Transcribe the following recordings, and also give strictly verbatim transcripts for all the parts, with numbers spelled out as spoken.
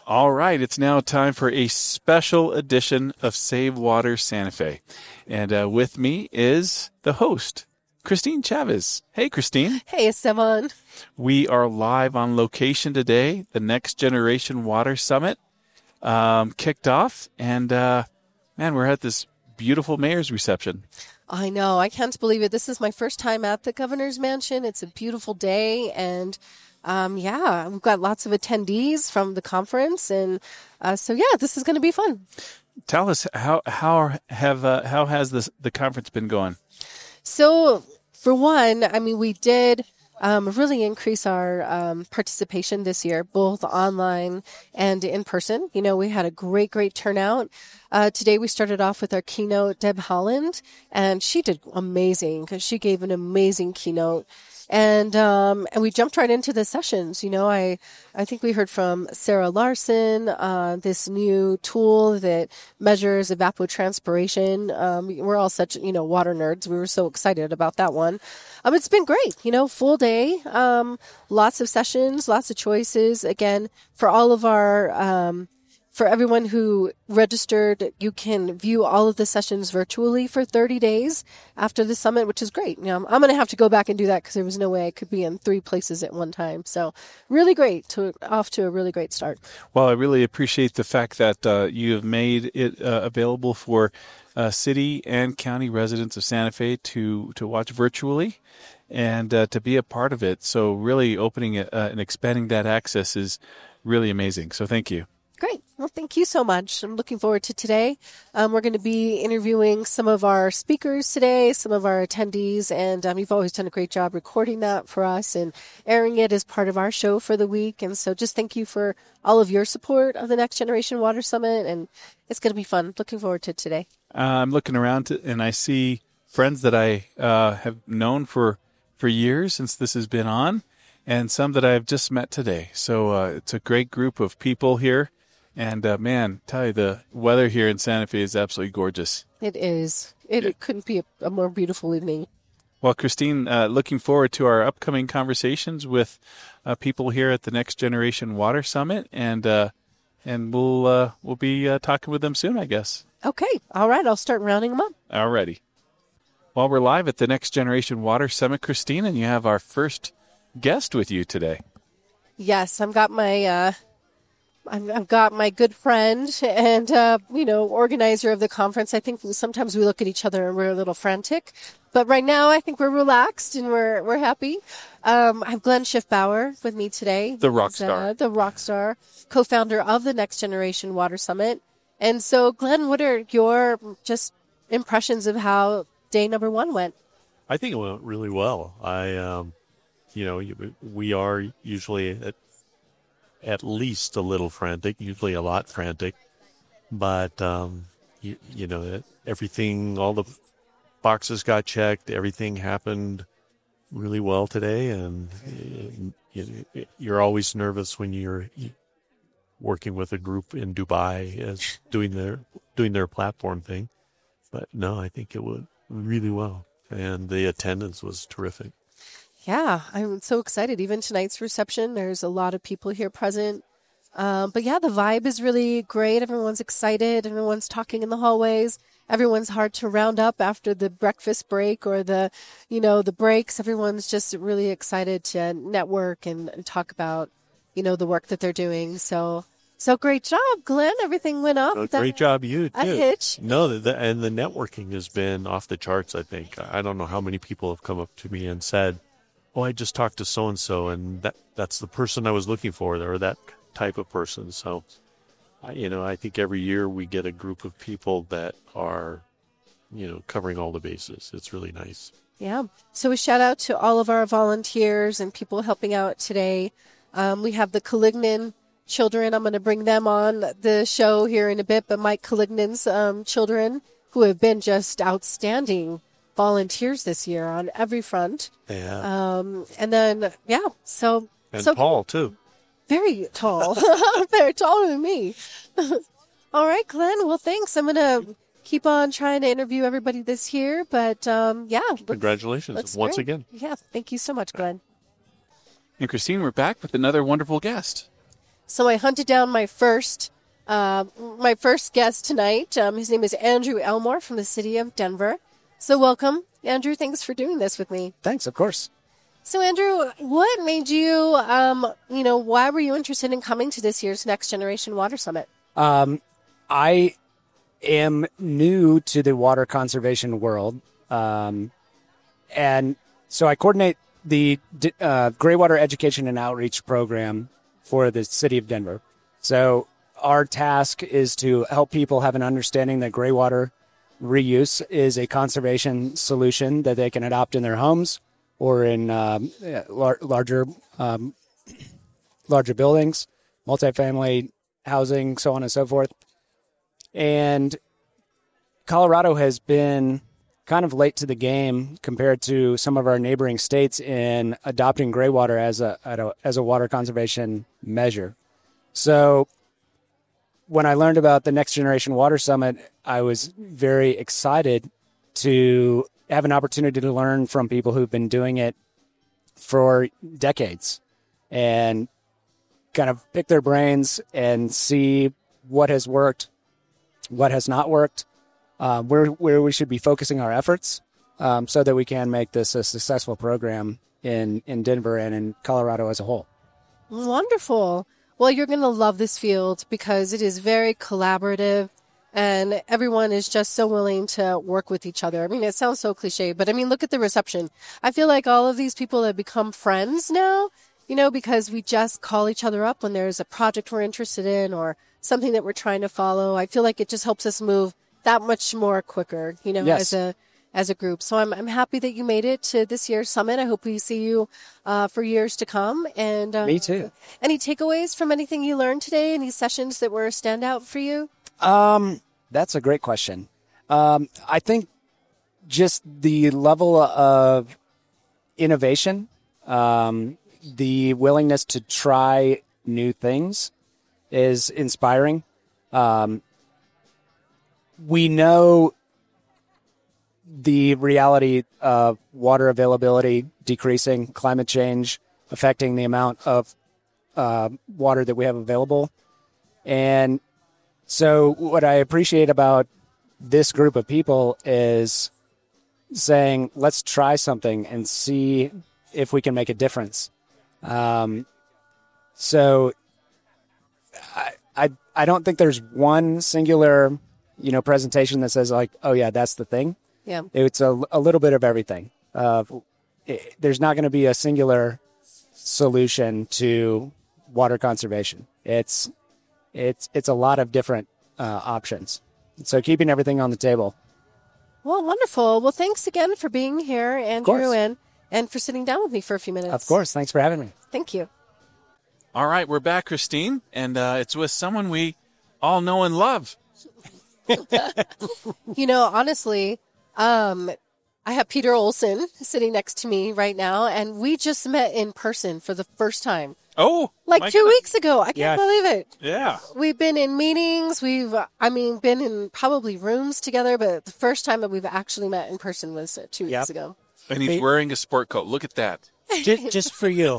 All right, it's now time for a special edition of Save Water Santa Fe. And uh, with me is the host, Christine Chavez. Hey, Christine. Hey, Esteban. We are live on location today. The Next Generation Water Summit um, kicked off. And, uh, man, we're at this beautiful mayor's reception. I know. I can't believe it. This is my first time at the governor's mansion. It's a beautiful day. And, um, yeah, we've got lots of attendees from the conference. And uh, so, yeah, this is going to be fun. Tell us, how how have uh, how has this, the conference been going? So, for one, I mean, we did um, really increase our um, participation this year, both online and in person. You know, we had a great, great turnout. Uh, today, we started off with our keynote, Deb Holland, and she did amazing because she gave an amazing keynote. And um, and we jumped right into the sessions. You know, I I think we heard from Sarah Larson, uh, this new tool that measures evapotranspiration. Um, we're all such, you know, water nerds. We were so excited about that one. Um, it's been great, you know, full day, um, lots of sessions, lots of choices. Again, for all of our um, For everyone who registered, you can view all of the sessions virtually for thirty days after the summit, which is great. You know, I'm going to have to go back and do that because there was no way I could be in three places at one time. So really great, to off to a really great start. Well, I really appreciate the fact that uh, you have made it uh, available for uh, city and county residents of Santa Fe to, to watch virtually and uh, to be a part of it. So really opening it, uh, and expanding that access is really amazing. So thank you. Great. Well, thank you so much. I'm looking forward to today. Um, we're going to be interviewing some of our speakers today, some of our attendees, and um, you've always done a great job recording that for us and airing it as part of our show for the week. And so just thank you for all of your support of the Next Generation Water Summit, and it's going to be fun. Looking forward to today. Uh, I'm looking around to, and I see friends that I uh, have known for, for years since this has been on, and some that I've just met today. So uh, it's a great group of people here. And, uh, man, tell you, the weather here in Santa Fe is absolutely gorgeous. It is. It, Yeah. it couldn't be a, a more beautiful evening. Well, Christine, uh, looking forward to our upcoming conversations with uh, people here at the Next Generation Water Summit. And uh, and we'll uh, we'll be uh, talking with them soon, I guess. Okay. All right. I'll start rounding them up. All righty. Well, we're live at the Next Generation Water Summit, Christine, and you have our first guest with you today. Yes, I've got my... Uh, I've I've got my good friend and, uh, you know, organizer of the conference. I think sometimes we look at each other and we're a little frantic. But right now, I think we're relaxed and we're we're happy. Um, I have Glenn Schiffbauer with me today. The rock He's, star. Uh, the rock star, co-founder of the Next Generation Water Summit. And so, Glenn, what are your just impressions of how day number one went? I think it went really well. I, um, you know, we are usually at at least a little frantic, usually a lot frantic, but, um, you, you know, everything, all the boxes got checked, everything happened really well today, and you, you're always nervous when you're working with a group in Dubai as doing their, doing their platform thing, but no, I think it went really well, and the attendance was terrific. Yeah, I'm so excited. Even tonight's reception, there's a lot of people here present. Um, but yeah, the vibe is really great. Everyone's excited. Everyone's talking in the hallways. Everyone's hard to round up after the breakfast break or the, you know, the breaks. Everyone's just really excited to network and, and talk about, you know, the work that they're doing. So, so great job, Glenn. Everything went up. Well, great job, you too. A hitch. No, the, the, and the networking has been off the charts, I think. I don't know how many people have come up to me and said, oh, I just talked to so-and-so, and that that's the person I was looking for, or that type of person. So, I, you know, I think every year we get a group of people that are, you know, covering all the bases. It's really nice. Yeah. So a shout out to all of our volunteers and people helping out today. Um, we have the Calignan children. I'm going to bring them on the show here in a bit, but Mike Calignan's um, children, who have been just outstanding volunteers this year on every front. Yeah. Um, and then, yeah, so. And so Paul, too. Very tall. Very taller than me. All right, Glenn. Well, thanks. I'm going to keep on trying to interview everybody this year. But, um, yeah. Congratulations looks once great. again. Yeah. Thank you so much, Glenn. And Christine, we're back with another wonderful guest. So I hunted down my first uh, my first guest tonight. Um, his name is Andrew Elmore from the city of Denver. So welcome, Andrew. Thanks for doing this with me. Thanks, of course. So, Andrew, what made you, um, you know, why were you interested in coming to this year's Next Generation Water Summit? Um, I am new to the water conservation world, um, and so I coordinate the uh, Graywater Education and Outreach Program for the city of Denver. So our task is to help people have an understanding that graywater reuse is a conservation solution that they can adopt in their homes or in um, lar- larger um, larger buildings, multifamily housing, so on and so forth. And Colorado has been kind of late to the game compared to some of our neighboring states in adopting graywater as a as a water conservation measure. So when I learned about the Next Generation Water Summit, I was very excited to have an opportunity to learn from people who've been doing it for decades and kind of pick their brains and see what has worked, what has not worked, uh, where where we should be focusing our efforts um, so that we can make this a successful program in, in Denver and in Colorado as a whole. Wonderful. Well, you're going to love this field because it is very collaborative and everyone is just so willing to work with each other. I mean, it sounds so cliche, but I mean, look at the reception. I feel like all of these people have become friends now, you know, because we just call each other up when there's a project we're interested in or something that we're trying to follow. I feel like it just helps us move that much more quicker, you know, Yes. as a as a group. So I'm I'm happy that you made it to this year's summit. I hope we see you uh, for years to come. And uh, Me too. Any takeaways from anything you learned today? Any sessions that were a standout for you? Um, that's a great question. Um, I think just the level of innovation, um, the willingness to try new things is inspiring. Um, we know the reality of water availability decreasing, climate change affecting the amount of uh, water that we have available. And so what I appreciate about this group of people is saying, let's try something and see if we can make a difference. Um, so I, I, I don't think there's one singular, you know, presentation that says like, oh yeah, that's the thing. Yeah. It's a, a little bit of everything. Uh, it, there's not going to be a singular solution to water conservation. It's it's it's a lot of different uh, options. So keeping everything on the table. Well, wonderful. Well, thanks again for being here, Andrew, course. and, and for sitting down with me for a few minutes. Of course. Thanks for having me. Thank you. All right, we're back, Christine, and uh, it's with someone we all know and love. You know, honestly, um, I have Peter Olson sitting next to me right now, and we just met in person for the first time. Oh, Like my two goodness. weeks ago. I can't Yeah. believe it. Yeah. We've been in meetings. We've, I mean, been in probably rooms together, but the first time that we've actually met in person was uh, two Yep. weeks ago. And he's Wait. wearing a sport coat. Look at that. just, just for you.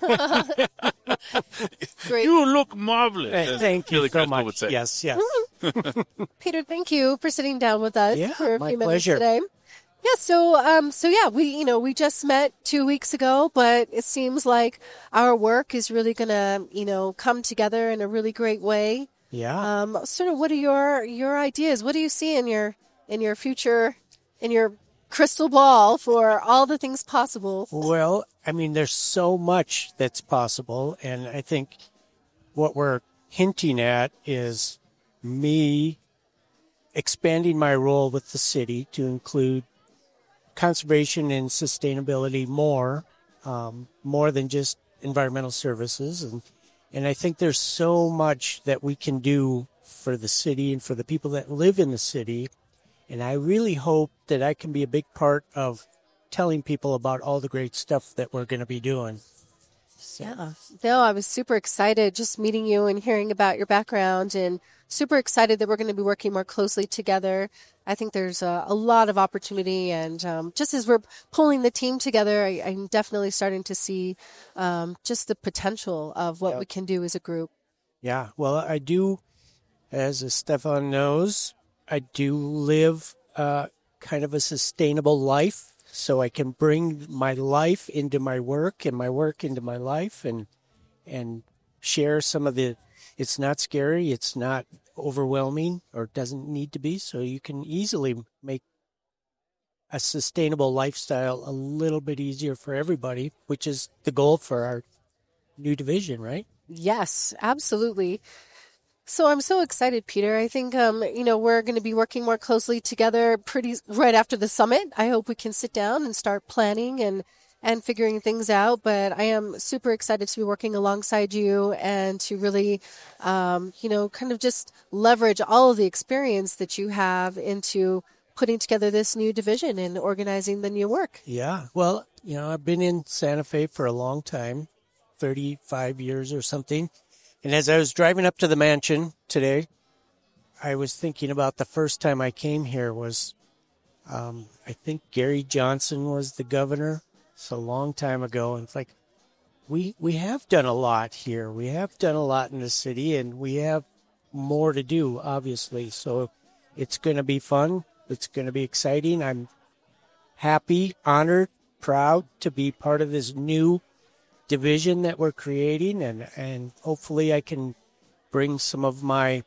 Great. You look marvelous. Hey, as thank you Billy so Crystal much. would say. Yes, yes. Peter, thank you for sitting down with us Yeah, for a my few minutes pleasure. today. Yeah, so um, so yeah, we you know we just met two weeks ago, but it seems like our work is really gonna you know come together in a really great way. Yeah. Um, sort of, what are your your ideas? What do you see in your in your future, in your crystal ball for all the things possible? Well, I mean, there's so much that's possible, and I think what we're hinting at is me expanding my role with the city to include conservation and sustainability more, um, more than just environmental services. And, and I think there's so much that we can do for the city and for the people that live in the city. And I really hope that I can be a big part of telling people about all the great stuff that we're going to be doing. Yeah. No, I was super excited just meeting you and hearing about your background, and super excited that we're going to be working more closely together. I think there's a, a lot of opportunity, and um, just as we're pulling the team together, I, I'm definitely starting to see um, just the potential of what Yep. we can do as a group. Yeah. Well, I do, as Stefan knows, I do live uh, kind of a sustainable life, so I can bring my life into my work and my work into my life, and and share some of the. It's not scary. It's not overwhelming, or doesn't need to be. So you can easily make a sustainable lifestyle a little bit easier for everybody, which is the goal for our new division, right? Yes, absolutely. So I'm so excited, Peter. I think, um, you know, we're going to be working more closely together pretty right after the summit. I hope we can sit down and start planning and, and figuring things out. But I am super excited to be working alongside you and to really, um, you know, kind of just leverage all of the experience that you have into putting together this new division and organizing the new work. Yeah. Well, you know, I've been in Santa Fe for a long time, thirty-five years or something. And as I was driving up to the mansion today, I was thinking about the first time I came here was, um, I think Gary Johnson was the governor. It's a long time ago. And it's like, we, we have done a lot here. We have done a lot in the city, and we have more to do, obviously. So it's going to be fun. It's going to be exciting. I'm happy, honored, proud to be part of this new division that we're creating, and, and hopefully I can bring some of my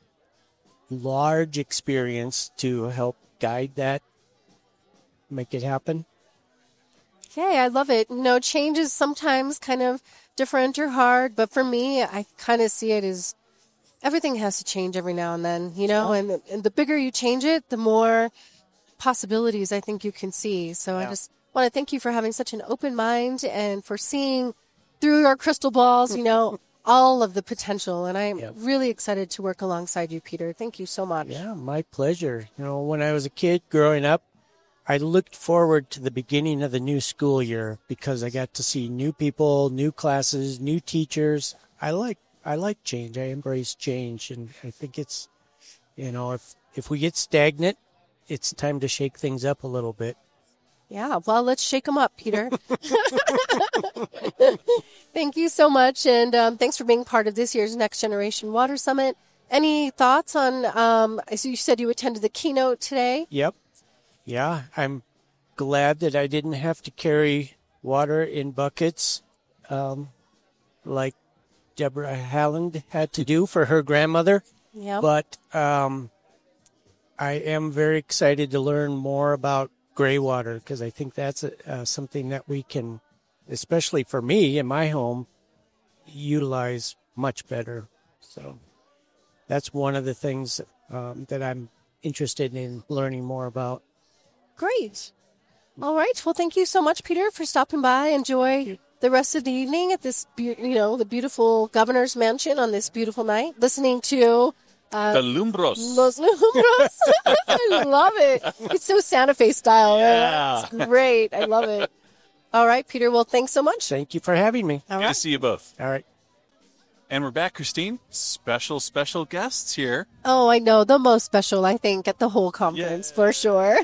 large experience to help guide that, make it happen. Okay, I love it. You know, change is sometimes kind of different or hard, but for me, I kind of see it as everything has to change every now and then, you know, and, and the bigger you change it, the more possibilities I think you can see. So yeah. I just want to thank you for having such an open mind and for seeing through our crystal balls, you know, all of the potential. And I'm yep. really excited to work alongside you, Peter. Thank you so much. Yeah, my pleasure. You know, when I was a kid growing up, I looked forward to the beginning of the new school year because I got to see new people, new classes, new teachers. I like I like change. I embrace change. And I think it's, you know, if if we get stagnant, it's time to shake things up a little bit. Yeah, well, let's shake them up, Peter. Thank you so much, and um, thanks for being part of this year's Next Generation Water Summit. Any thoughts on, um, so you said you attended the keynote today? Yep. Yeah, I'm glad that I didn't have to carry water in buckets um, like Deborah Halland had to do for her grandmother. Yeah. But um, I am very excited to learn more about gray water because I think that's a, uh, something that we can, especially for me in my home, utilize much better. So that's one of the things um, that I'm interested in learning more about. Great. All right. Well, thank you so much, Peter, for stopping by. Enjoy the rest of the evening at this, be- you know, the beautiful governor's mansion on this beautiful night, listening to uh, the Lumbros. Los Lumbros. I love it. It's so Santa Fe style. Yeah. Right? It's great. I love it. All right, Peter. Well, thanks so much. Thank you for having me. All Good right. to see you both. All right. And we're back, Christine. Special, special guests here. Oh, I know. The most special, I think, at the whole conference, yeah. for sure.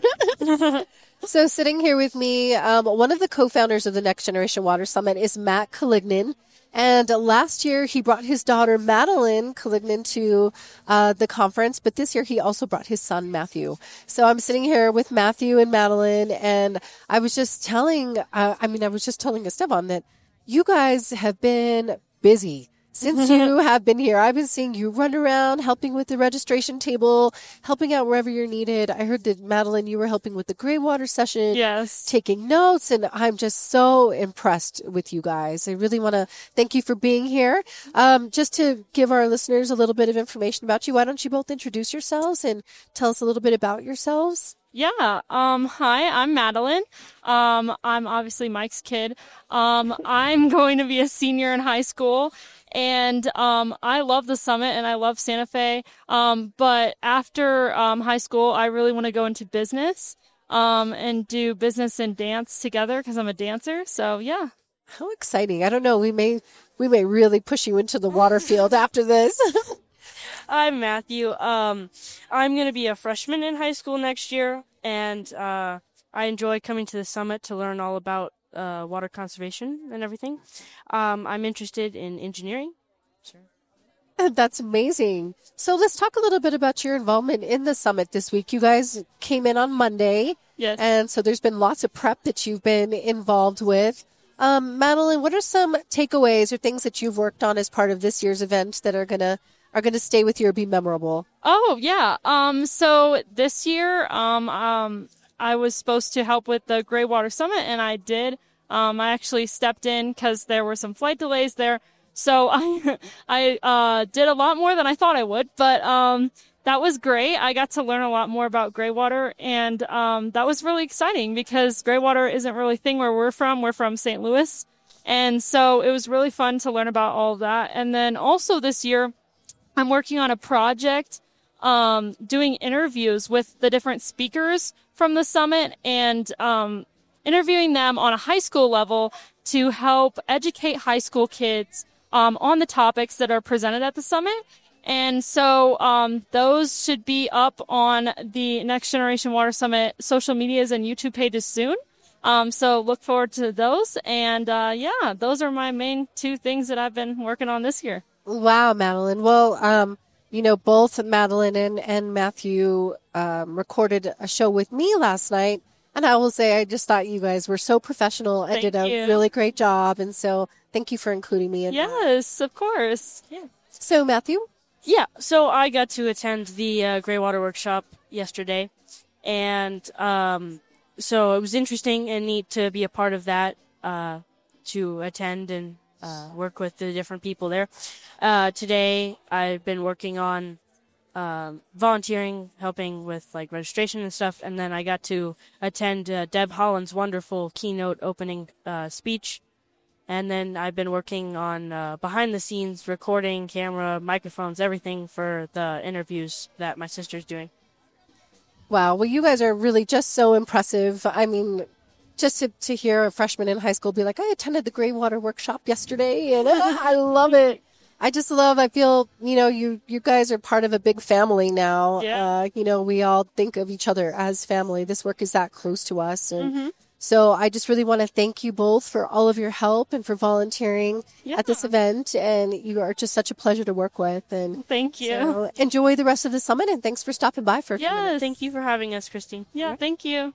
So sitting here with me, um, one of the co-founders of the Next Generation Water Summit is Matt Calignan. And uh, last year, he brought his daughter, Madeline Calignan, to uh, the conference. But this year, he also brought his son, Matthew. So I'm sitting here with Matthew and Madeline. And I was just telling, uh, I mean, I was just telling Esteban that you guys have been busy. Since you have been here, I've been seeing you run around, helping with the registration table, helping out wherever you're needed. I heard that, Madeline, you were helping with the gray water session. Yes. Taking notes, and I'm just so impressed with you guys. I really want to thank you for being here. Um, just to give our listeners a little bit of information about you, why don't you both introduce yourselves and tell us a little bit about yourselves? Yeah. Um, hi, I'm Madeline. Um, I'm obviously Mike's kid. Um, I'm going to be a senior in high school. And um, I love the summit and I love Santa Fe. Um, but after um, high school, I really want to go into business um, and do business and dance together because I'm a dancer. So, yeah. How exciting. I don't know. We may we may really push you into the water field after this. I'm Matthew. Um, I'm going to be a freshman in high school next year. And uh, I enjoy coming to the summit to learn all about uh, water conservation and everything. Um, I'm interested in engineering. Sure. That's amazing. So let's talk a little bit about your involvement in the summit this week. You guys came in on Monday. Yes. And so there's been lots of prep that you've been involved with. Um, Madeline, what are some takeaways or things that you've worked on as part of this year's event that are gonna are gonna stay with you or be memorable? Oh, yeah. Um, so this year, um, um, I was supposed to help with the Greywater Summit, and I did. Um, I actually stepped in because there were some flight delays there. So I, I, uh, did a lot more than I thought I would, but, um, that was great. I got to learn a lot more about Greywater, and, um, that was really exciting because Greywater isn't really a thing where we're from. We're from Saint Louis. And so it was really fun to learn about all of that. And then also this year, I'm working on a project, um, doing interviews with the different speakers from the summit and, um, interviewing them on a high school level to help educate high school kids Um, on the topics that are presented at the summit. And so um, those should be up on the Next Generation Water Summit social medias and YouTube pages soon. Um, so look forward to those. And uh, yeah, those are my main two things that I've been working on this year. Wow, Madeline. Well, um, you know, both Madeline and, and Matthew um, recorded a show with me last night. And I will say, I just thought you guys were so professional and Thank did a you. really great job. And so thank you for including me in that. Yes, of course. Yeah. So, Matthew? Yeah, so I got to attend the uh, Greywater workshop yesterday, and um, so it was interesting and neat to be a part of that, uh, to attend and uh, work with the different people there. Uh, today, I've been working on um, volunteering, helping with like registration and stuff, and then I got to attend uh, Deb Holland's wonderful keynote opening uh, speech. And then I've been working on uh, behind the scenes, recording, camera, microphones, everything for the interviews that my sister's doing. Wow. Well, you guys are really just so impressive. I mean, just to, to hear a freshman in high school be like, I attended the Greywater workshop yesterday, and uh, I love it. I just love, I feel, you know, you, you guys are part of a big family now. Yeah. Uh, you know, we all think of each other as family. This work is that close to us. And Mm-hmm. so I just really want to thank you both for all of your help and for volunteering Yeah. at this event. And you are just such a pleasure to work with. And Thank you. so enjoy the rest of the summit. And thanks for stopping by for a few minutes. Yes. Thank you for having us, Christine. Yeah, thank you.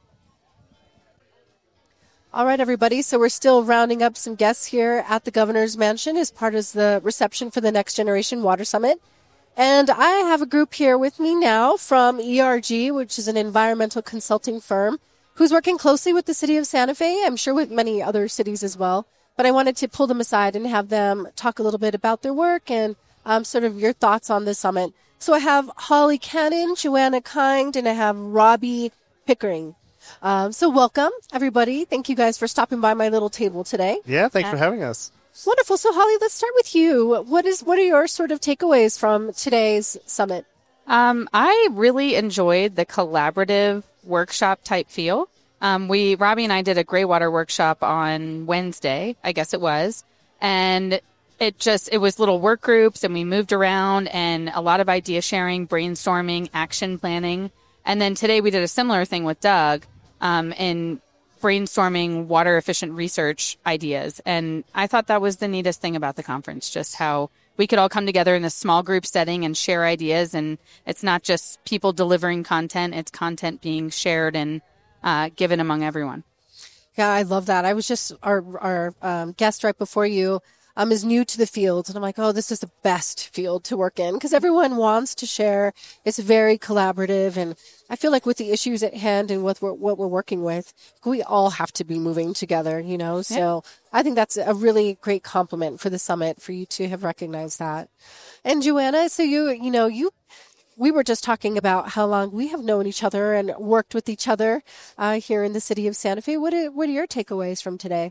All right, everybody. So we're still rounding up some guests here at the Governor's Mansion as part of the reception for the Next Generation Water Summit. And I have a group here with me now from E R G, which is an environmental consulting firm, who's working closely with the city of Santa Fe, I'm sure with many other cities as well. But I wanted to pull them aside and have them talk a little bit about their work and um, sort of your thoughts on the summit. So I have Holly Cannon, Joanna Kind, and I have Robbie Pickering. Um, so welcome, everybody. Thank you guys for stopping by my little table today. Yeah, thanks for having us. Wonderful. So Holly, let's start with you. What is what are your sort of takeaways from today's summit? Um, I really enjoyed the collaborative workshop type feel. Um, we, Robbie and I did a Greywater workshop on Wednesday, I guess it was. And it just, it was little work groups and we moved around and a lot of idea sharing, brainstorming, action planning. And then today we did a similar thing with Doug, um, in brainstorming water efficient research ideas. And I thought that was the neatest thing about the conference, just how we could all come together in a small group setting and share ideas. And it's not just people delivering content, it's content being shared and uh, given among everyone. Yeah, I love that. I was just, our, our um, guest right before you um, is new to the field. And I'm like, oh, this is the best field to work in because everyone wants to share. It's very collaborative. And I feel like with the issues at hand and with what, what we're working with, we all have to be moving together, you know? So I think that's a really great compliment for the summit for you to have recognized that. And Joanna, so you, you know, you, we were just talking about how long we have known each other and worked with each other uh, here in the city of Santa Fe. What are, what are your takeaways from today?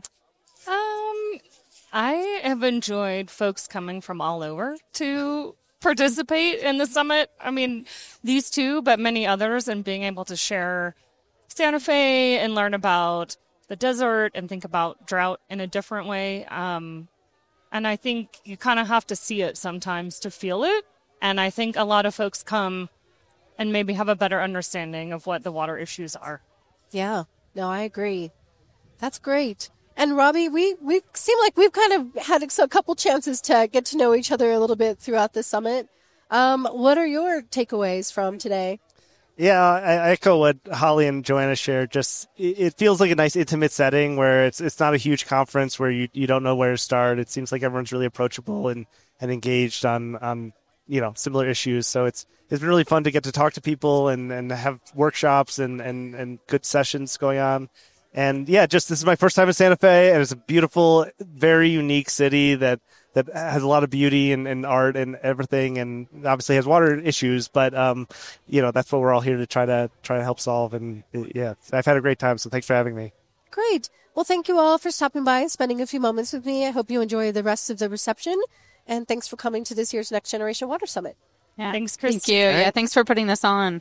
Um, I have enjoyed folks coming from all over to participate in the summit. I mean, these two, but many others, and being able to share Santa Fe and learn about the desert and think about drought in a different way. Um, and I think you kind of have to see it sometimes to feel it. And I think a lot of folks come and maybe have a better understanding of what the water issues are. Yeah, no, I agree. That's great. And Robbie, we, we seem like we've kind of had a couple chances to get to know each other a little bit throughout the summit. Um, what are your takeaways from today? Yeah, I echo what Holly and Joanna shared. Just it feels like a nice intimate setting where it's it's not a huge conference where you, you don't know where to start. It seems like everyone's really approachable and, and engaged on, on you know similar issues. So it's it's been really fun to get to talk to people and, and have workshops and, and, and good sessions going on. And yeah, just this is my first time in Santa Fe, and it's a beautiful, very unique city that, that has a lot of beauty and, and art and everything, and obviously has water issues. But um, you know, that's what we're all here to try to try to help solve. And yeah, I've had a great time. So thanks for having me. Great. Well, thank you all for stopping by and spending a few moments with me. I hope you enjoy the rest of the reception, and thanks for coming to this year's Next Generation Water Summit. Yeah. Thanks, Chris. Thank you. Yeah, thanks for putting this on.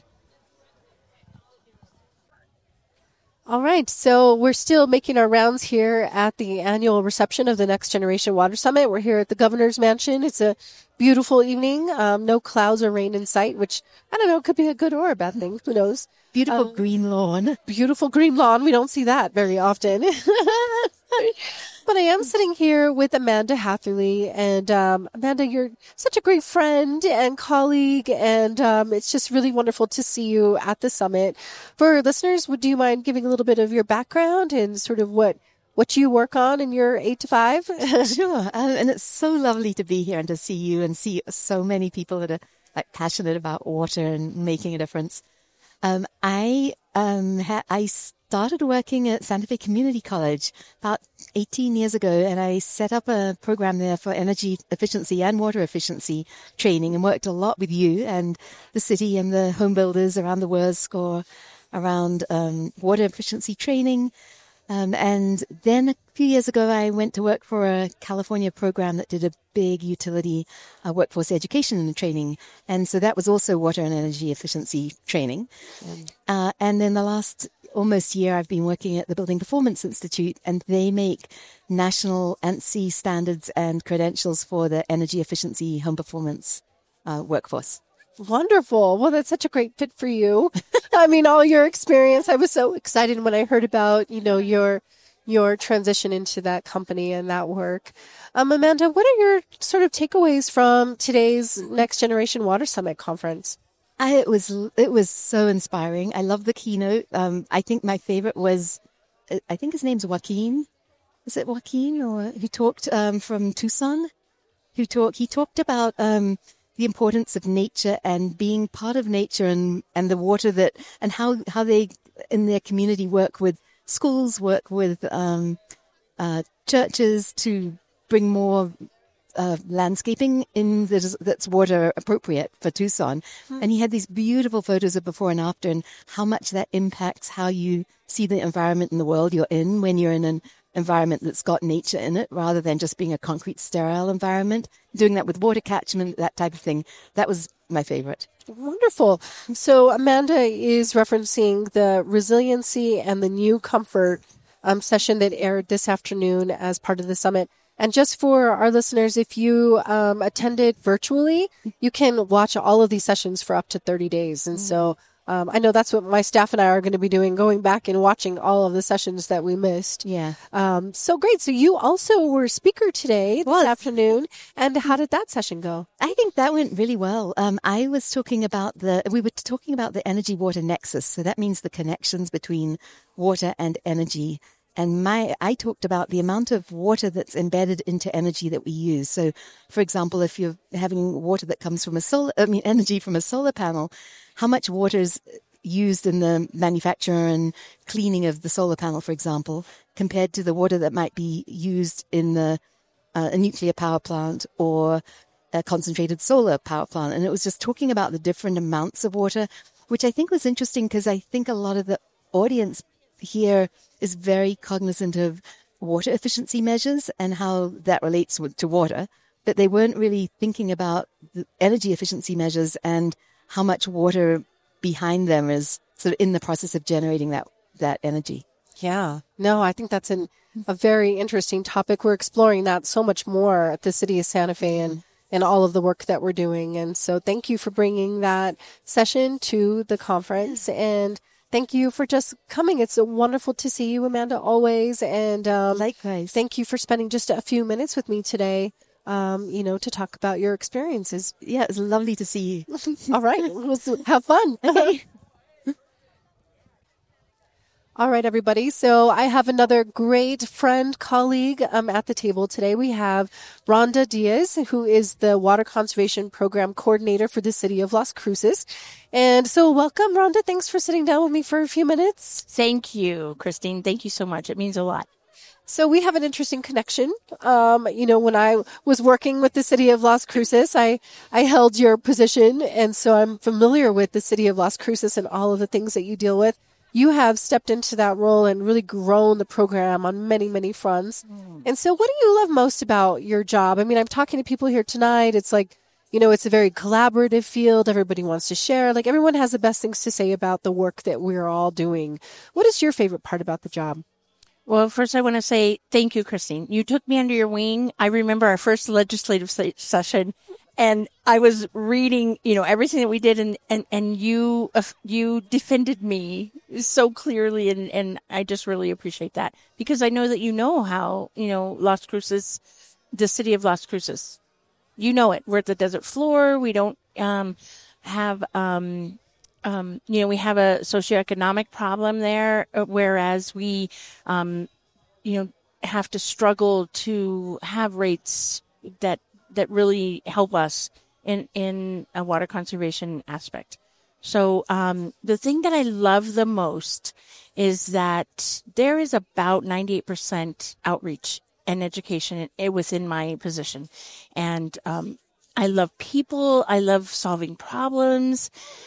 All right, so we're still making our rounds here at the annual reception of the Next Generation Water Summit. We're here at the Governor's Mansion. It's a beautiful evening, um, no clouds or rain in sight, which, I don't know, could be a good or a bad thing. Who knows? Beautiful Um, green lawn. Beautiful green lawn. We don't see that very often. But I am sitting here with Amanda Hatherley. And um, Amanda, you're such a great friend and colleague, and um, it's just really wonderful to see you at the summit. For listeners, would you mind giving a little bit of your background and sort of what, what you work on in your eight to five? Sure. Um, and it's so lovely to be here and to see you and see so many people that are like passionate about water and making a difference. Um, I um, ha- I started working at Santa Fe Community College about eighteen years ago, and I set up a program there for energy efficiency and water efficiency training, and worked a lot with you and the city and the home builders around the World Score around um, water efficiency training. Um, and then a few years ago, I went to work for a California program that did a big utility uh, workforce education and training. And so that was also water and energy efficiency training. Mm. Uh, and then the last almost year, I've been working at the Building Performance Institute, and they make national ANSI standards and credentials for the energy efficiency home performance uh, workforce. Wonderful. Well, that's such a great fit for you. I mean, all your experience. I was so excited when I heard about, you know, your your transition into that company and that work. Um, Amanda, what are your sort of takeaways from today's Next Generation Water Summit conference? I, it was it was so inspiring. I love the keynote. Um, I think my favorite was, I think his name's Joaquin. Is it Joaquin, or who talked um, from Tucson? Who talked? He talked about um, the importance of nature and being part of nature, and, and the water that, and how, how they in their community work with schools, work with um, uh, churches to bring more uh, landscaping in that is, that's water appropriate for Tucson. Mm. And he had these beautiful photos of before and after, and how much that impacts how you see the environment in the world you're in when you're in an environment that's got nature in it, rather than just being a concrete, sterile environment. Doing that with water catchment, that type of thing. That was my favorite. Wonderful. So Amanda is referencing the resiliency and the new comfort um, session that aired this afternoon as part of the summit. And just for our listeners, if you um, attended virtually, you can watch all of these sessions for up to thirty days. And mm-hmm. so Um, I know that's what my staff and I are going to be doing, going back and watching all of the sessions that we missed. Yeah. Um, so great. So you also were a speaker today, this was. afternoon. And how did that session go? I think that went really well. Um, I was talking about the, we were talking about the energy water nexus. So that means the connections between water and energy. And my, I talked about the amount of water that's embedded into energy that we use. So, for example, if you're having water that comes from a solar, I mean, energy from a solar panel, how much water is used in the manufacture and cleaning of the solar panel, for example, compared to the water that might be used in the uh, a nuclear power plant or a concentrated solar power plant. And it was just talking about the different amounts of water, which I think was interesting because I think a lot of the audience here is very cognizant of water efficiency measures and how that relates with, to water, but they weren't really thinking about the energy efficiency measures and how much water behind them is sort of in the process of generating that, that energy. Yeah. No, I think that's an, a very interesting topic. We're exploring that so much more at the city of Santa Fe and, and all of the work that we're doing. And so thank you for bringing that session to the conference. And Thank you for just coming. It's wonderful to see you, Amanda, always. And um, Likewise. Thank you for spending just a few minutes with me today, um, you know, to talk about your experiences. Yeah, it's lovely to see you. All right. We'll have fun. Okay. All right, everybody. So I have another great friend, colleague um, at the table today. We have Rhonda Diaz, who is the Water Conservation Program Coordinator for the City of Las Cruces. And so welcome, Rhonda. Thanks for sitting down with me for a few minutes. Thank you, Christine. Thank you so much. It means a lot. So we have an interesting connection. Um, you know, when I was working with the City of Las Cruces, I, I held your position. And so I'm familiar with the City of Las Cruces and all of the things that you deal with. You have stepped into that role and really grown the program on many, many fronts. Mm. And so what do you love most about your job? I mean, I'm talking to people here tonight. It's like, you know, it's a very collaborative field. Everybody wants to share. Like, everyone has the best things to say about the work that we're all doing. What is your favorite part about the job? Well, first I want to say thank you, Christine. You took me under your wing. I remember our first legislative se- session. And I was reading, you know, everything that we did, and, and, and you uh, you defended me so clearly, and, and I just really appreciate that, because I know that you know how, you know, Las Cruces, the city of Las Cruces, you know it. We're at the desert floor. We don't um, have, um, um, you know, we have a socioeconomic problem there, whereas we, um, you know, have to struggle to have rates that that really help us in, in a water conservation aspect. So um, the thing that I love the most is that there is about ninety-eight percent outreach and education within my position. And um, I love people. I love solving problems.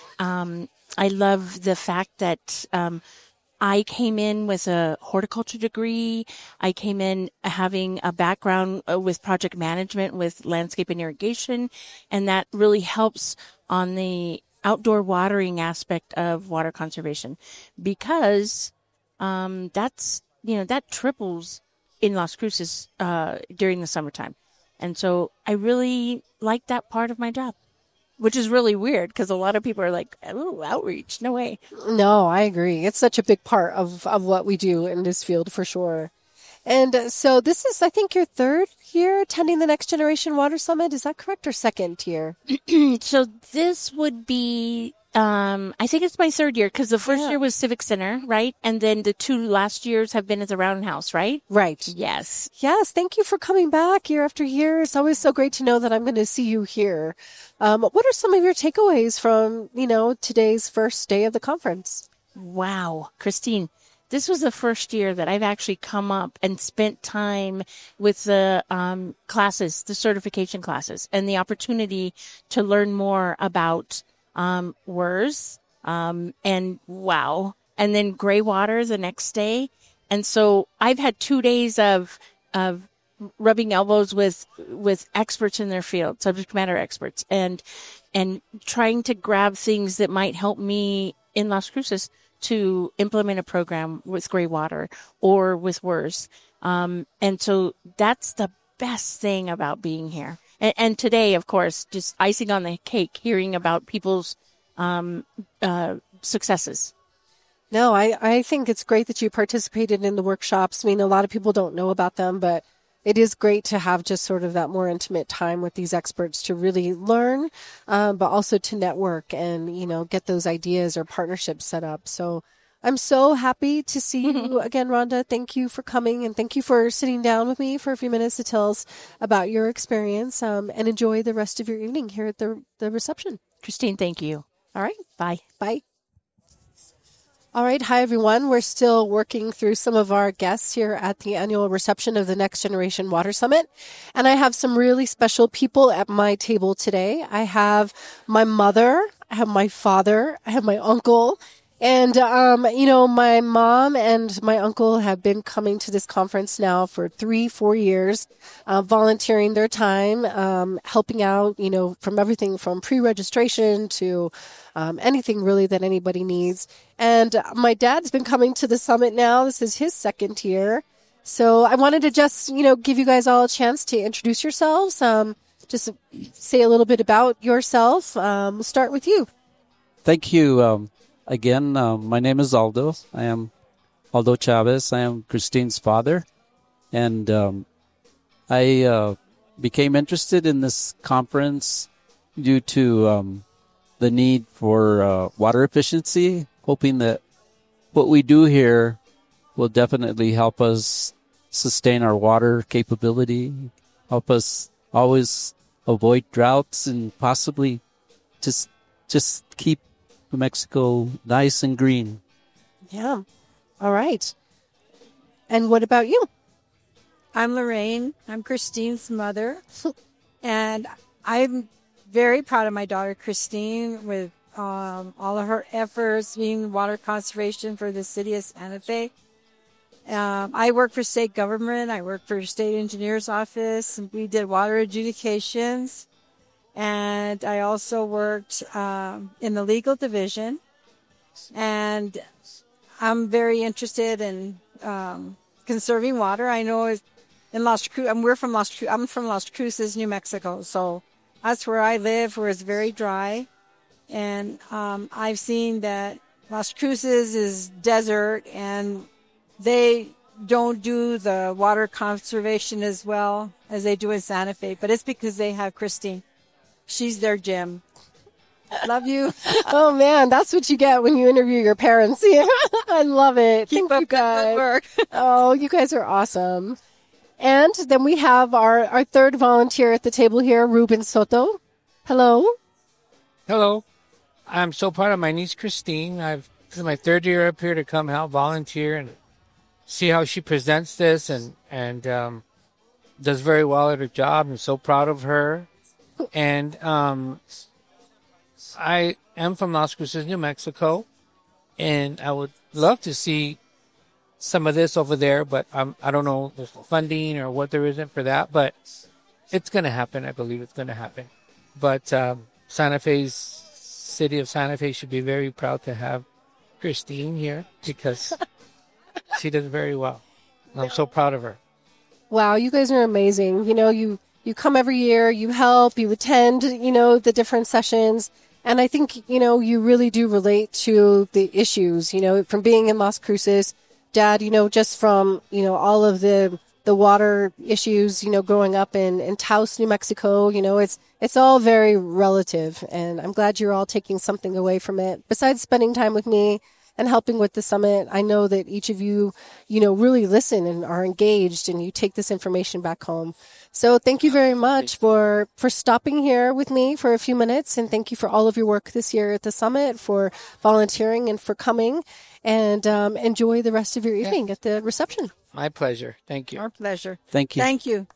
Um, I love the fact that um, I came in with a horticulture degree. I came in having a background with project management with landscape and irrigation, and that really helps on the outdoor watering aspect of water conservation, because um, that's, you know, that triples in Las Cruces uh, during the summertime. And so I really like that part of my job, which is really weird because a lot of people are like, oh, outreach, no way. No, I agree. It's such a big part of, of what we do in this field for sure. And uh, so this is, I think, your third year attending the Next Generation Water Summit. Is that correct, or second year? So this would be, um, I think it's my third year, because the first yeah. year was Civic Center, right? And then the two last years have been at the Roundhouse, right? Right. Yes. Yes. Thank you for coming back year after year. It's always so great to know that I'm going to see you here. Um, what are some of your takeaways from, you know, today's first day of the conference? Wow, Christine. This was the first year that I've actually come up and spent time with the um, classes, the certification classes, and the opportunity to learn more about um, W R S, um, and wow, and then gray water the next day. And so I've had two days of of rubbing elbows with with experts in their field, subject matter experts, and and trying to grab things that might help me in Las Cruces to implement a program with gray water or with W R S. Um, and so that's the best thing about being here. And, and today, of course, just icing on the cake, hearing about people's um, uh, successes. No, I, I think it's great that you participated in the workshops. I mean, a lot of people don't know about them, but it is great to have just sort of that more intimate time with these experts to really learn, um, but also to network and, you know, get those ideas or partnerships set up. So I'm so happy to see you again, Rhonda. Thank you for coming, and thank you for sitting down with me for a few minutes to tell us about your experience, um, and enjoy the rest of your evening here at the the reception. Christine, thank you. All right. Bye. Bye. All right. Hi, everyone. We're still working through some of our guests here at the annual reception of the Next Generation Water Summit. And I have some really special people at my table today. I have my mother, I have my father, I have my uncle. And, um, you know, my mom and my uncle have been coming to this conference now for three, four years, uh, volunteering their time, um, helping out, you know, from everything from pre-registration to um, anything really that anybody needs. And my dad's been coming to the summit now. This is his second year. So I wanted to just, you know, give you guys all a chance to introduce yourselves, um, just say a little bit about yourself. Um, we'll start with you. Thank you. Um again, uh, my name is Aldo. I am Aldo Chavez. I am Christine's father. And um, I uh, became interested in this conference due to um, the need for uh, water efficiency, hoping that what we do here will definitely help us sustain our water capability, help us always avoid droughts, and possibly just just keep New Mexico nice and green. Yeah. All right. And what about you? I'm Lorraine. I'm Christine's mother. And I'm very proud of my daughter, Christine, with um, all of her efforts being water conservation for the city of Santa Fe. Um, I work for state government. I work for state engineer's office. And we did water adjudications. And I also worked um, in the legal division. And I'm very interested in um, conserving water. I know it's in Las Cruces, and we're from Las Cruces. I'm from Las Cruces, New Mexico. So that's where I live, where it's very dry. And um, I've seen that Las Cruces is desert, and they don't do the water conservation as well as they do in Santa Fe. But it's because they have Christine. She's their gem. Love you. Oh, man, that's what you get when you interview your parents. Yeah, I love it. Keep Thank up you guys. the good work. Oh, you guys are awesome. And then we have our, our third volunteer at the table here, Ruben Soto. Hello. Hello. I'm so proud of my niece, Christine. I've, this is my third year up here to come help volunteer and see how she presents this and, and um, does very well at her job. I'm so proud of her. And um, I am from Las Cruces, New Mexico, and I would love to see some of this over there, but um, I don't know the funding or what there isn't for that, but it's going to happen. I believe it's going to happen. But um, Santa Fe's, city of Santa Fe should be very proud to have Christine here because she does very well. I'm so proud of her. Wow, you guys are amazing. You know, you, you come every year, you help, you attend, you know, the different sessions. And I think, you know, you really do relate to the issues, you know, from being in Las Cruces. Dad, you know, just from, you know, all of the the water issues, you know, growing up in, in Taos, New Mexico, you know, it's it's all very relative. And I'm glad you're all taking something away from it. Besides spending time with me and helping with the summit, I know that each of you, you know, really listen and are engaged and you take this information back home. So thank you very much for, for stopping here with me for a few minutes. And thank you for all of your work this year at the summit, for volunteering and for coming. And um, enjoy the rest of your evening at the reception. My pleasure. Thank you. Our pleasure. Thank you. Thank you.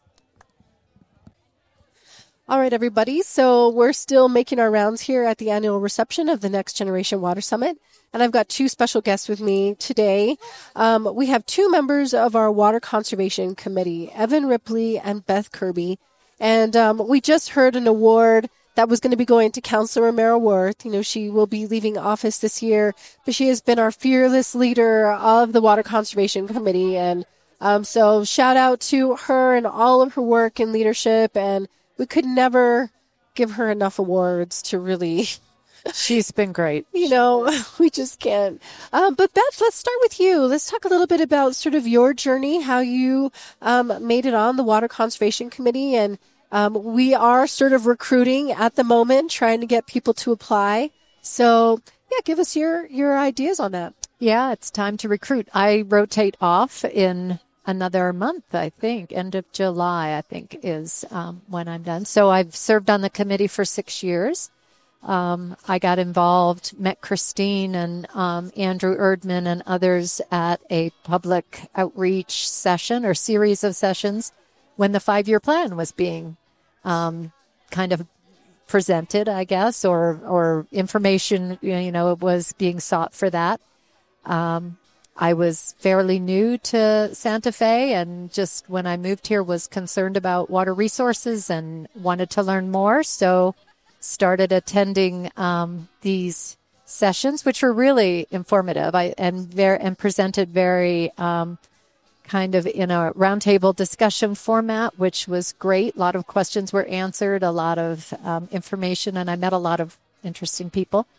All right, everybody. So we're still making our rounds here at the annual reception of the Next Generation Water Summit. And I've got two special guests with me today. Um, we have two members of our Water Conservation Committee, Evan Ripley and Beth Kirby. And um, we just heard an award that was going to be going to Councilor Romero Worth. You know, she will be leaving office this year, but she has been our fearless leader of the Water Conservation Committee. And um, so shout out to her and all of her work and leadership. And we could never give her enough awards to really... She's been great. You know, we just can't. Um, but Beth, let's start with you. Let's talk a little bit about sort of your journey, how you um, made it on the Water Conservation Committee. And um, we are sort of recruiting at the moment, trying to get people to apply. So, yeah, give us your, your ideas on that. Yeah, it's time to recruit. I rotate off in another month, I think. End of July, I think, is um, when I'm done. So I've served on the committee for six years. Um, I got involved, met Christine and um, Andrew Erdman and others at a public outreach session or series of sessions when the five-year plan was being um, kind of presented, I guess, or or information, you know, was being sought for that. Um, I was fairly new to Santa Fe and just when I moved here was concerned about water resources and wanted to learn more. So started attending um, these sessions, which were really informative I, and very and presented very um, kind of in a roundtable discussion format, which was great. A lot of questions were answered, a lot of um, information, and I met a lot of interesting people.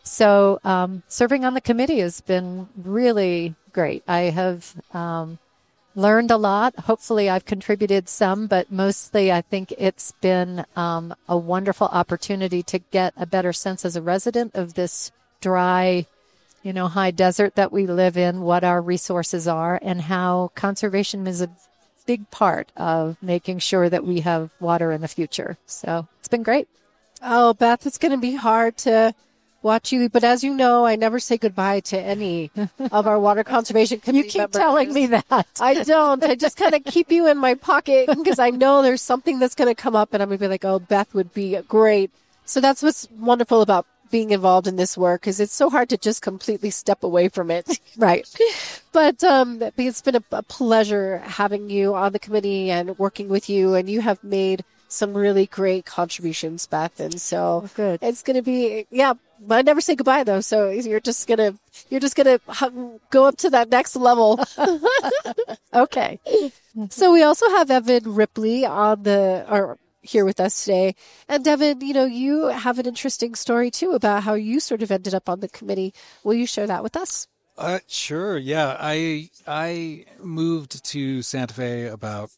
So um, serving on the committee has been really great. I have um, learned a lot. Hopefully I've contributed some, but mostly I think it's been um, a wonderful opportunity to get a better sense as a resident of this dry, you know, high desert that we live in, what our resources are, and how conservation is a big part of making sure that we have water in the future. So it's been great. Oh, Beth, it's going to be hard to watch you, but as you know, I never say goodbye to any of our water conservation committee You keep members. telling me that. I don't. I just kind of keep you in my pocket because I know there's something that's going to come up and I'm going to be like, oh, Beth would be great. So that's what's wonderful about being involved in this work, is it's so hard to just completely step away from it. Right. But um, it's been a, a pleasure having you on the committee and working with you, and you have made some really great contributions, Beth. And so oh, good. It's going to be, yeah, I never say goodbye though. So you're just going to, you're just going to go up to that next level. Okay. So we also have Evan Ripley on the, or here with us today. And Evan, you know, you have an interesting story too about how you sort of ended up on the committee. Will you share that with us? Uh, sure. Yeah. I, I moved to Santa Fe about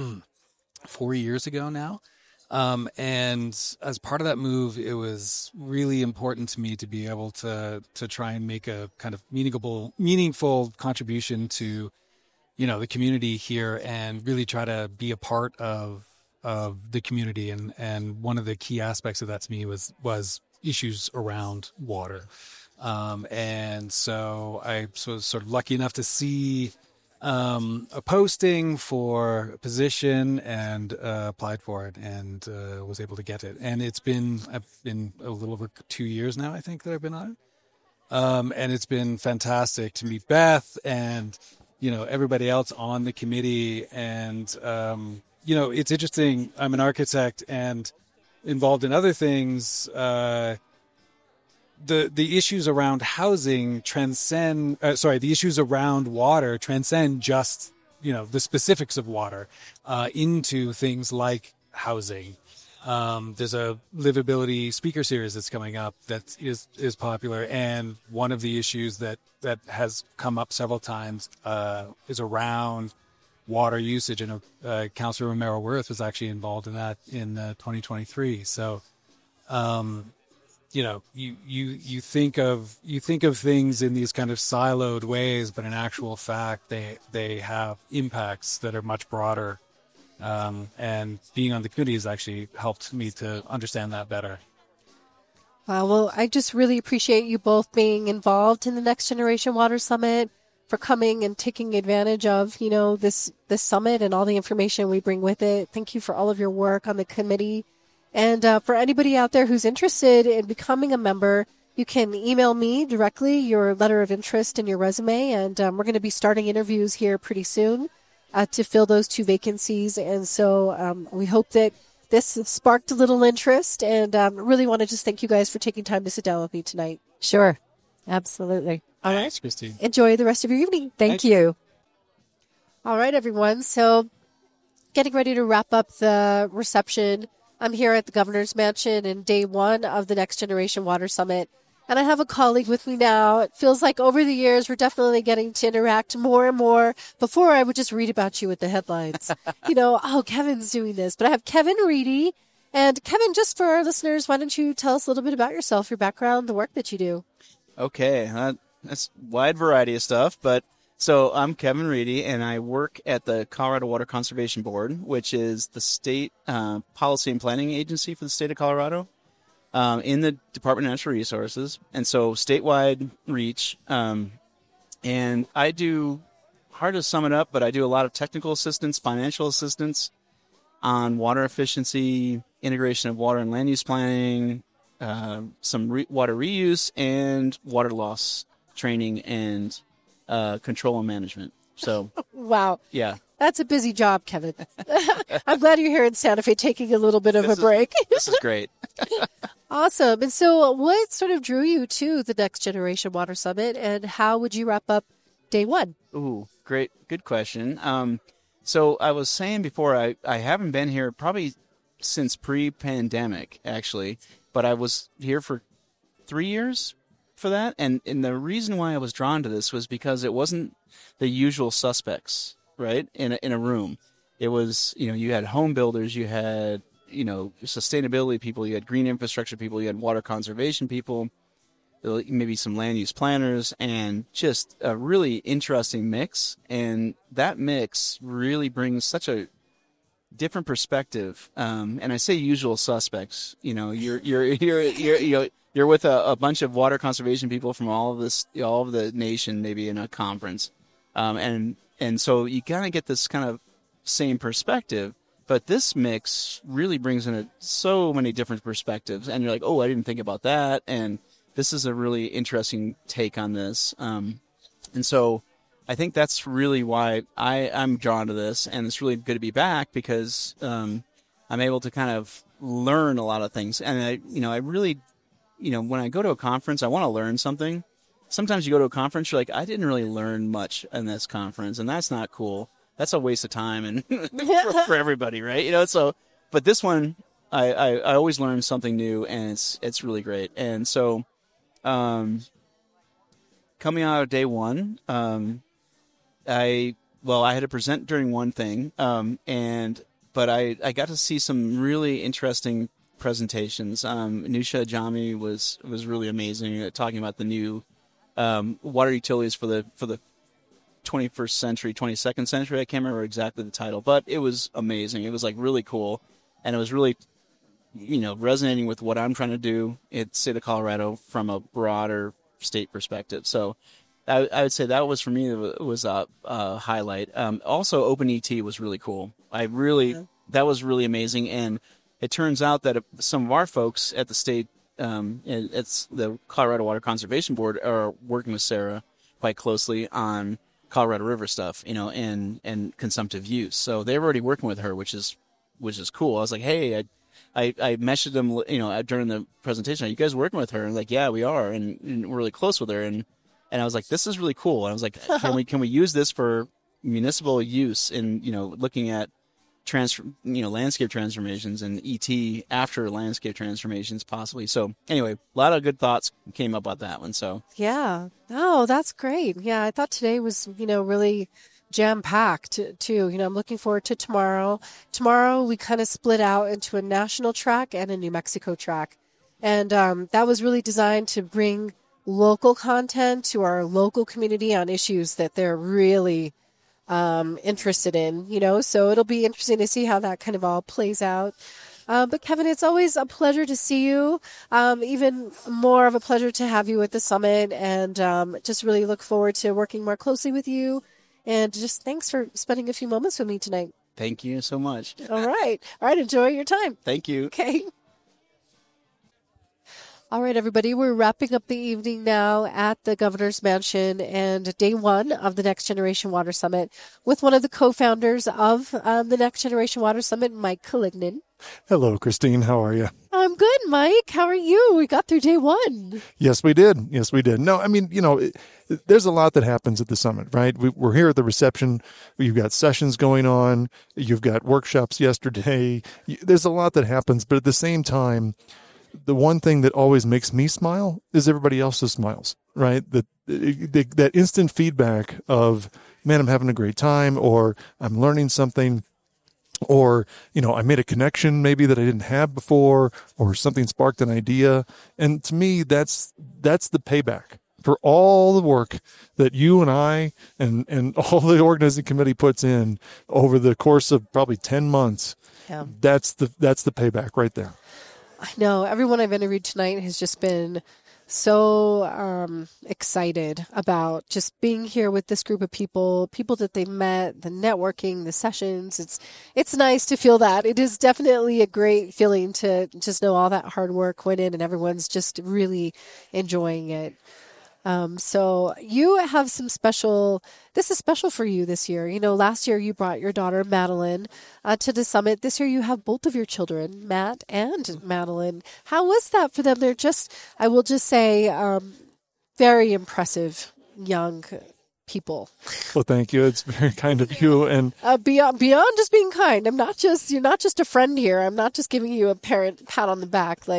four years ago now. Um, and as part of that move, it was really important to me to be able to, to try and make a kind of meaningful, meaningful contribution to, you know, the community here and really try to be a part of, of the community. And, and one of the key aspects of that to me was, was issues around water. Um, and so I was sort of lucky enough to see um, a posting for a position and uh, applied for it and uh, was able to get it. And it's been, I've been a little over two years now, I think, that I've been on it. Um, and it's been fantastic to meet Beth and, you know, everybody else on the committee. And, um, you know, it's interesting. I'm an architect and involved in other things. Uh, the the issues around housing transcend, uh, sorry, the issues around water transcend just, you know, the specifics of water uh, into things like housing. Um, there's a livability speaker series that's coming up that is, is popular. And one of the issues that, that has come up several times uh, is around water usage. And uh, Councilor Romero Worth was actually involved in that in uh, twenty twenty-three. So, um, you know, you, you, you think of, you think of things in these kind of siloed ways, but in actual fact, they, they have impacts that are much broader. Um, and being on the committee has actually helped me to understand that better. Wow. Well, I just really appreciate you both being involved in the Next Generation Water Summit, for coming and taking advantage of, you know, this, this summit and all the information we bring with it. Thank you for all of your work on the committee. And uh, for anybody out there who's interested in becoming a member, you can email me directly your letter of interest and your resume. And um, we're going to be starting interviews here pretty soon uh, to fill those two vacancies. And so um, we hope that this sparked a little interest. And um, really want to just thank you guys for taking time to sit down with me tonight. Sure. Absolutely. All right. Thanks, Christine. Enjoy the rest of your evening. Thank Thanks. you. All right, everyone. So getting ready to wrap up the reception. I'm here at the Governor's Mansion in day one of the Next Generation Water Summit. And I have a colleague with me now. It feels like over the years, we're definitely getting to interact more and more. Before, I would just read about you with the headlines. You know, oh, Kevin's doing this. But I have Kevin Reedy. And Kevin, just for our listeners, why don't you tell us a little bit about yourself, your background, the work that you do? Okay, uh, that's a wide variety of stuff, but so I'm Kevin Reedy, and I work at the Colorado Water Conservation Board, which is the state uh, policy and planning agency for the state of Colorado, um, in the Department of Natural Resources, and so statewide reach. Um, and I do, hard to sum it up, but I do a lot of technical assistance, financial assistance on water efficiency, integration of water and land use planning, uh, some re- water reuse, and water loss training and uh, control and management. So, wow. Yeah. That's a busy job, Kevin. I'm glad you're here in Santa Fe taking a little bit of this a break. Is, this is great. Awesome. And so what sort of drew you to the Next Generation Water Summit, and how would you wrap up day one? Ooh, great. Good question. Um, so I was saying before, I, I haven't been here probably since pre-pandemic, actually, but I was here for three years, for that. And, and the reason why I was drawn to this was because it wasn't the usual suspects, right, in a, in a room. It was, you know, you had home builders, you had, you know, sustainability people, you had green infrastructure people, you had water conservation people, maybe some land use planners, and just a really interesting mix. And that mix really brings such a different perspective. Um, and I say usual suspects. You know, you're you're you're you're you're, you're with a, a bunch of water conservation people from all of this, all of the nation, maybe in a conference, um, and and so you kind of get this kind of same perspective. But this mix really brings in a, so many different perspectives, and you're like, oh, I didn't think about that, and this is a really interesting take on this. Um, and so I think that's really why I, I'm drawn to this, and it's really good to be back because um, I'm able to kind of learn a lot of things. And I, you know, I really, you know, when I go to a conference, I want to learn something. Sometimes you go to a conference, you're like, I didn't really learn much in this conference, and that's not cool. That's a waste of time and for, for everybody, right? You know, so, but this one, I, I, I always learn something new, and it's it's really great. And so, Um, coming out of day one, um, I, well, I had to present during one thing, um, and, but I, I got to see some really interesting presentations. Um, Nusha Jami was, was really amazing at talking about the new, um, water utilities for the, for the twenty-first century, twenty-second century. I can't remember exactly the title, but it was amazing. It was like really cool. And it was really, you know, resonating with what I'm trying to do in the state of Colorado from a broader state perspective. So I, I would say that was, for me, it was a, a highlight. Um, also, OpenET was really cool. I really, yeah. That was really amazing. And it turns out that some of our folks at the state, um, it's the Colorado Water Conservation Board, are working with Sarah quite closely on Colorado River stuff, you know, and, and consumptive use. So they're already working with her, which is, which is cool. I was like, hey, I, I, I messaged them, you know, during the presentation, are you guys working with her? And like, yeah, we are. And, and we're really close with her. And, and I was like, this is really cool. And I was like, can we, can we use this for municipal use in, you know, looking at trans, you know, landscape transformations and E T after landscape transformations possibly. So anyway, a lot of good thoughts came up about that one. So yeah. Oh, that's great. Yeah. I thought today was, you know, really jam-packed too. You know, I'm looking forward to tomorrow. Tomorrow we kind of split out into a national track and a New Mexico track. And um, that was really designed to bring local content to our local community on issues that they're really um, interested in, you know, so it'll be interesting to see how that kind of all plays out. Uh, but Kevin, it's always a pleasure to see you. Um, even more of a pleasure to have you at the summit, and um, just really look forward to working more closely with you. And just thanks for spending a few moments with me tonight. Thank you so much. All right. All right. Enjoy your time. Thank you. Okay. All right, everybody. We're wrapping up the evening now at the Governor's Mansion and day one of the Next Generation Water Summit with one of the co-founders of um, the Next Generation Water Summit, Mike Kalignan. Hello, Christine. How are you? I'm good, Mike. How are you? We got through day one. Yes, we did. Yes, we did. No, I mean, you know, it, there's a lot that happens at the summit, right? We, we're here at the reception. You've got sessions going on. You've got workshops yesterday. There's a lot that happens, but at the same time, the one thing that always makes me smile is everybody else's smiles, right? That that instant feedback of, man, I'm having a great time, or I'm learning something, or, you know, I made a connection maybe that I didn't have before, or something sparked an idea. And to me, that's that's the payback for all the work that you and I and, and all the organizing committee puts in over the course of probably ten months. Yeah. That's the that's the payback right there. I know everyone I've interviewed tonight has just been so um, excited about just being here with this group of people, people that they've met, the networking, the sessions. It's it's nice to feel that. It is definitely a great feeling to just know all that hard work went in and everyone's just really enjoying it. Um, so you have some special, this is special for you this year. You know, last year you brought your daughter, Madeline, uh, to the summit. This year you have both of your children, Matt and Madeline. How was that for them? They're just, I will just say, um, very impressive young people. Well, thank you. It's very kind of you. And uh, beyond, beyond just being kind, I'm not just, you're not just a friend here. I'm not just giving you a parent pat on the back. Like,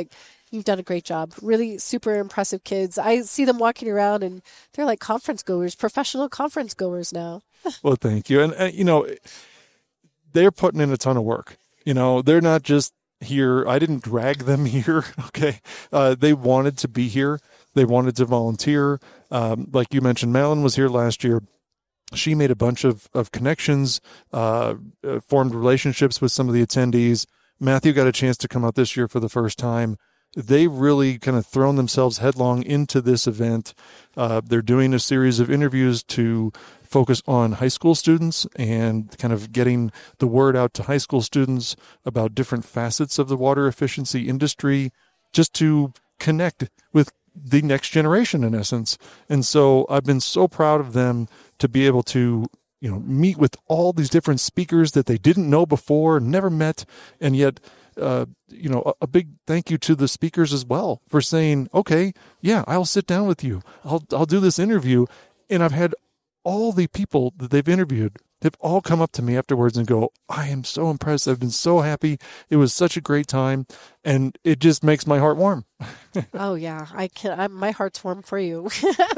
you've done a great job. Really super impressive kids. I see them walking around and they're like conference goers, professional conference goers now. Well, thank you. And, uh, you know, they're putting in a ton of work. You know, they're not just here. I didn't drag them here. Okay. Uh, they wanted to be here. They wanted to volunteer. Um, like you mentioned, Malin was here last year. She made a bunch of, of connections, uh, uh, formed relationships with some of the attendees. Matthew got a chance to come out this year for the first time. They really kind of thrown themselves headlong into this event. Uh, they're doing a series of interviews to focus on high school students and kind of getting the word out to high school students about different facets of the water efficiency industry, just to connect with the next generation in essence. And so I've been so proud of them to be able to, you know, meet with all these different speakers that they didn't know before, never met. And yet, uh, you know, a, a big thank you to the speakers as well for saying, okay, yeah, I'll sit down with you. I'll, I'll do this interview. And I've had all the people that they've interviewed, they've all come up to me afterwards and go, I am so impressed. I've been so happy. It was such a great time. And it just makes my heart warm. Oh, yeah. I can. I, my heart's warm for you.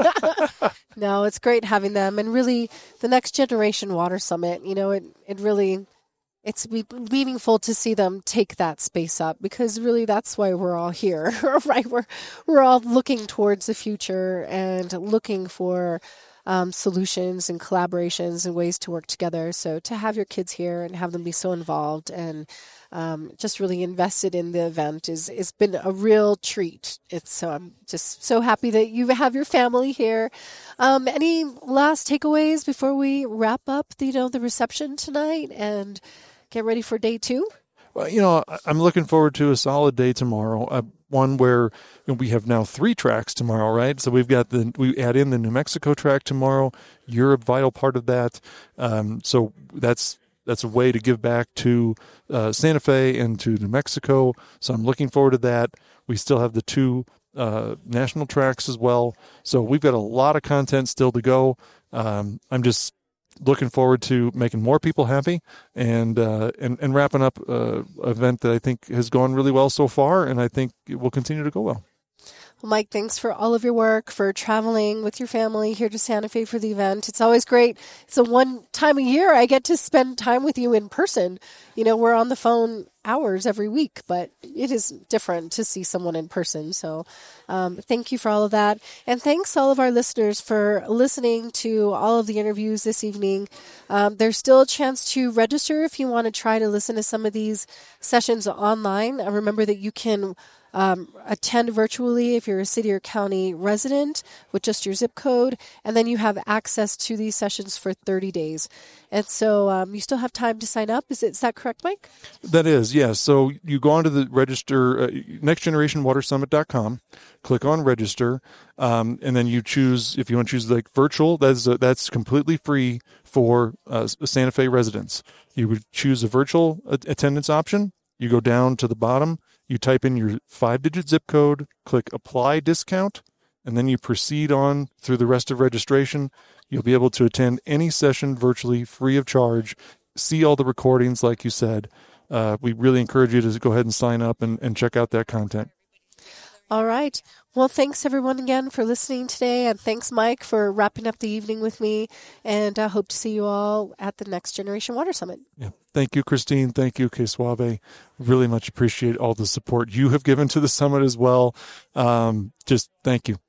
No, it's great having them. And really, the Next Generation Water Summit, you know, it, it really, it's meaningful to see them take that space up, because really that's why we're all here, right? We're, we're all looking towards the future and looking for Um, solutions and collaborations and ways to work together. So to have your kids here and have them be so involved and um, just really invested in the event is has been a real treat. It's so I'm just so happy that you have your family here. Um, any last takeaways before we wrap up the, you know, the reception tonight and get ready for day two? Well, you know, I'm looking forward to a solid day tomorrow. Uh, one where you know, we have now three tracks tomorrow, right? So we've got the, we add in the New Mexico track tomorrow. You're a vital part of that. Um, so that's, that's a way to give back to uh, Santa Fe and to New Mexico. So I'm looking forward to that. We still have the two uh, national tracks as well. So we've got a lot of content still to go. Um, I'm just looking forward to making more people happy and uh, and, and wrapping up uh, an event that I think has gone really well so far, and I think it will continue to go well. Well, Mike, thanks for all of your work, for traveling with your family here to Santa Fe for the event. It's always great. It's the one time a year I get to spend time with you in person. You know, we're on the phone hours every week, but it is different to see someone in person. So um, thank you for all of that. And thanks all of our listeners for listening to all of the interviews this evening. Um, there's still a chance to register if you want to try to listen to some of these sessions online. Uh, remember that you can Um, attend virtually if you're a city or county resident with just your zip code, and then you have access to these sessions for thirty days. And so um, you still have time to sign up. Is, it, is that correct, Mike? That is, yes. So you go onto the register, uh, next generation water summit dot com, click on register, um, and then you choose, if you want to choose like virtual, that's, uh, that's completely free for uh, Santa Fe residents. You would choose a virtual attendance option. You go down to the bottom. You type in your five-digit zip code, click Apply Discount, and then you proceed on through the rest of registration. You'll be able to attend any session virtually free of charge, see all the recordings like you said. Uh, we really encourage you to go ahead and sign up and, and check out that content. All right. Well, thanks everyone again for listening today, and thanks, Mike, for wrapping up the evening with me, and I hope to see you all at the Next Generation Water Summit. Yeah. Thank you, Christine. Thank you, Que Suave. Really much appreciate all the support you have given to the summit as well. Um, just thank you.